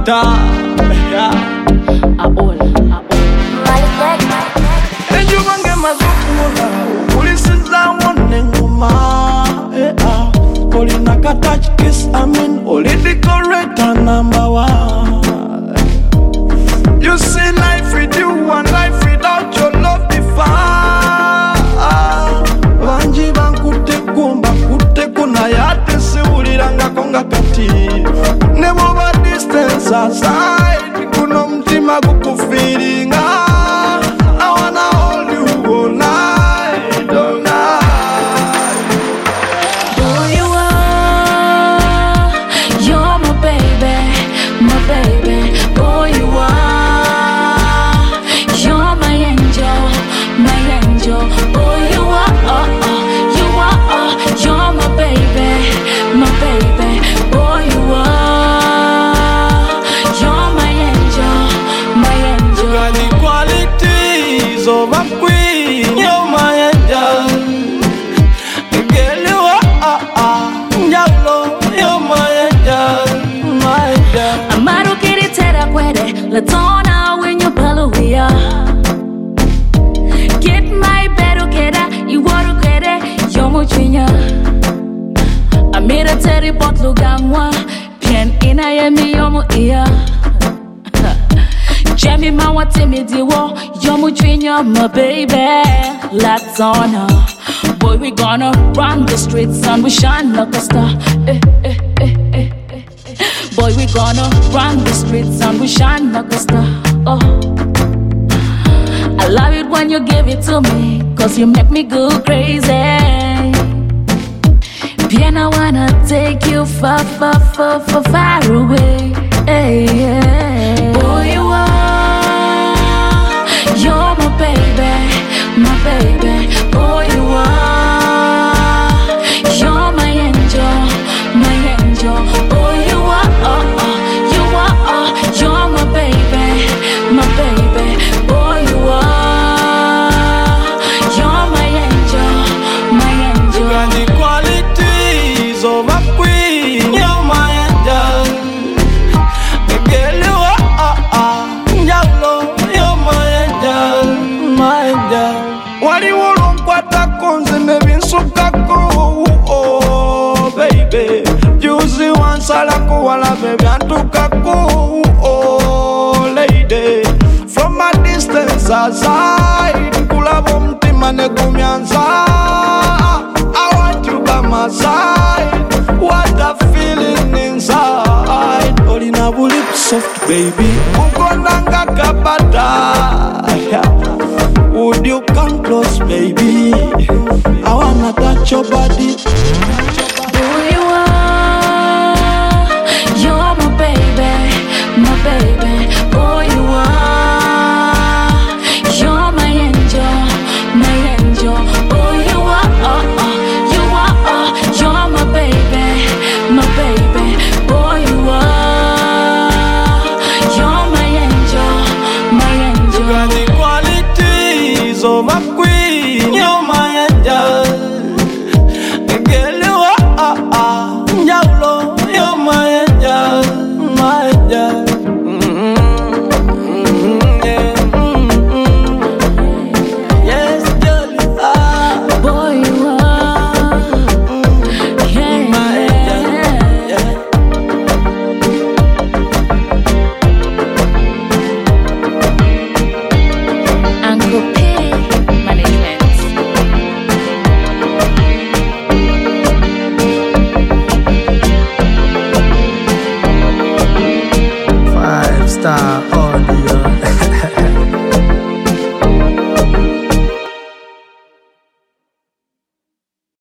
matter. Yeah. Ejo bange mazukula, ulisiza one ngoma. Olina ka touch kiss, I mean, only decorator number one. You see life with you and life without your love be far. Vanji bankute kumba kute kuna yate se uliranga konga kati. Never over distance aside, kuno mtima kukufiringa. I wanna hold you all night, all night. Boy, you are, you're my baby, my baby. Boy, you are, you're my angel, my angel. Boy, you are, you're my baby, my baby. Boy, you are, you're my angel, my angel. You got the qualities of a queen, you're my angel. Girl, you are, you're my angel, my angel. Amaro kiritera kwere, latona when you palo we are. Get my better kera, you water kwere, yomo chinya. Amira teri potlu gangwa, pien ina yemi yomo iya. Jamie ma wati mi diwo, yomo chinya, my baby. Let's on her. Boy, we gonna run the streets and we shine like a star. Boy, we gonna run the streets and we shine like a star. Oh, I love it when you give it to me, cause you make me go crazy. Bien, I wanna take you far, far, far, far, far away. Hey, hey. Boy, you are, you're my baby, my baby. Boy, you are, you're my angel, my angel. Boy, you are, you're my baby, my baby. Boy, you are, you're my angel, my angel. You got the qualities of a queen, you're my angel. Girl, you are, you're my angel, my angel. Wali wolonkwata konze nebinsukako, oh baby. Juzi wansalako wala baby antukako, oh lady. From a distance aside, kulabo mtima nekumyanza. I want you by my side. What a feeling inside. Olina bulip soft baby, ukonanga kabata. Would you come close, baby? I wanna touch your body. Boy, you are, you're my baby, my baby. Boy, you are, you're my angel, my angel. Boy, you are, you're my baby, my baby. Boy, you are, you're my angel, my angel. You got the qualities of a queen, you're my angel. Girl, you are, you're my angel, my angel. Yeah. Yes, girl, you are. Boy, you are, yeah, My angel, yeah. Uncle P Management. 5-star audio.